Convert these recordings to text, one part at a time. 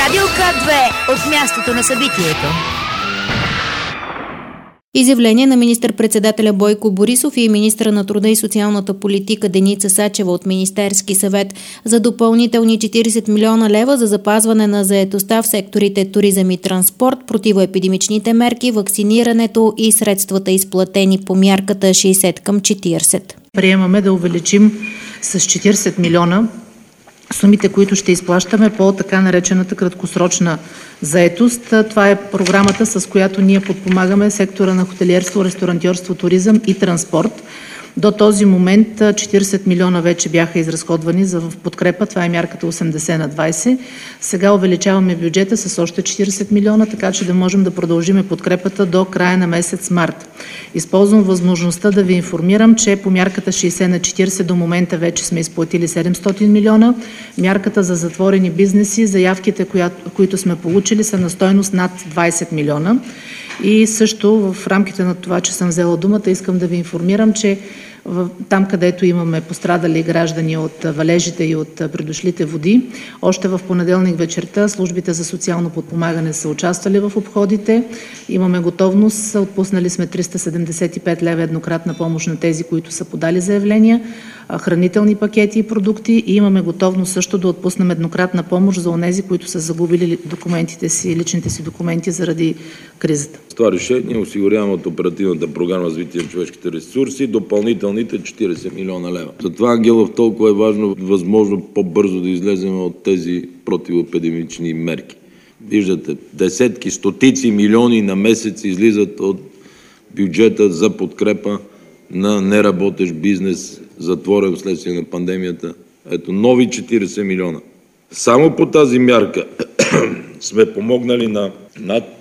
Радио К2 от мястото на събитието. Изявление на министър-председателя Бойко Борисов и министъра на труда и социалната политика Деница Сачева от Министерски съвет за допълнителни 40 милиона лева за запазване на заетостта в секторите туризъм и транспорт, противоепидемичните мерки, вакцинирането и средствата изплатени по мярката 60/40. Приемаме да увеличим с 40 милиона сумите, които ще изплащаме по така наречената краткосрочна заетост. Това е програмата, с която ние подпомагаме сектора на хотелиерство, ресторантьорство, туризъм и транспорт. До този момент 40 милиона вече бяха изразходвани в подкрепа. Това е мярката 80/20. Сега увеличаваме бюджета с още 40 милиона, така че да можем да продължим подкрепата до края на месец март. Използвам възможността да ви информирам, че по мярката 60/40 до момента вече сме изплатили 700 милиона. Мярката за затворени бизнеси, заявките, които сме получили, са на стойност над 20 милиона. И също в рамките на това, че съм взела думата, искам да ви информирам, че там, където имаме пострадали граждани от валежите и от придошлите води, още в понеделник вечерта службите за социално подпомагане са участвали в обходите. Имаме готовност, отпуснали сме 375 лева еднократна помощ на тези, които са подали заявления, хранителни пакети и продукти, и имаме готовност също да отпуснем еднократна помощ за онези, които са загубили документите си, личните си документи заради кризата. С това решение осигуряваме от Оперативната програма развитие на човешките ресурси допълнителните 40 милиона лева. Затова, Ангелов, толкова е важно възможно по-бързо да излезем от тези противоепидемични мерки. Виждате, десетки, стотици милиони на месец излизат от бюджета за подкрепа на неработещ бизнес, затворен вследствие на пандемията. Ето, нови 40 милиона. Само по тази мярка сме помогнали на над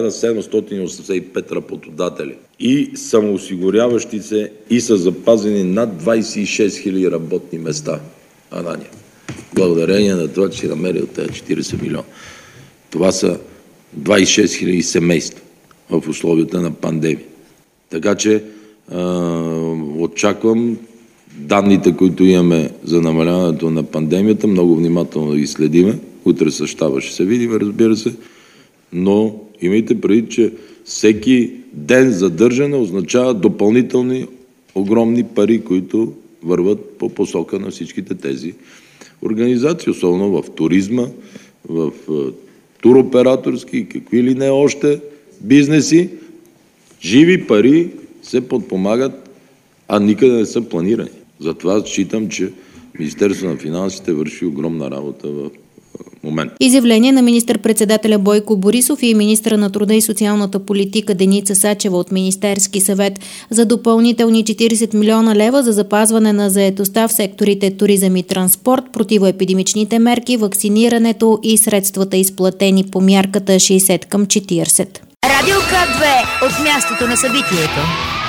1785 работодатели и самоосигуряващи се, и са запазени над 26 хиляди работни места. Ананя. Благодарение на това, че си намерил тези 40 милиона. Това са 26 хиляди семейства в условията на пандемия. Така че очаквам данните, които имаме за намаляването на пандемията, много внимателно да ги следиме. Утре със щаба ще се видим, разбира се, но имайте предвид, че всеки ден задържане означава допълнителни огромни пари, които върват по посока на всичките тези организации, особено в туризма, в туроператорски и какви ли не още бизнеси. Живи пари се подпомагат, а никъде не са планирани. Затова считам, че Министерството на финансите върши огромна работа в момент. Изявление на министър-председателя Бойко Борисов и министъра на труда и социалната политика Деница Сачева от Министерски съвет за допълнителни 40 милиона лева за запазване на заетостта в секторите туризъм и транспорт, противоепидемичните мерки, вакцинирането и средствата изплатени по мярката 60/40. Радио К2 от мястото на събитието.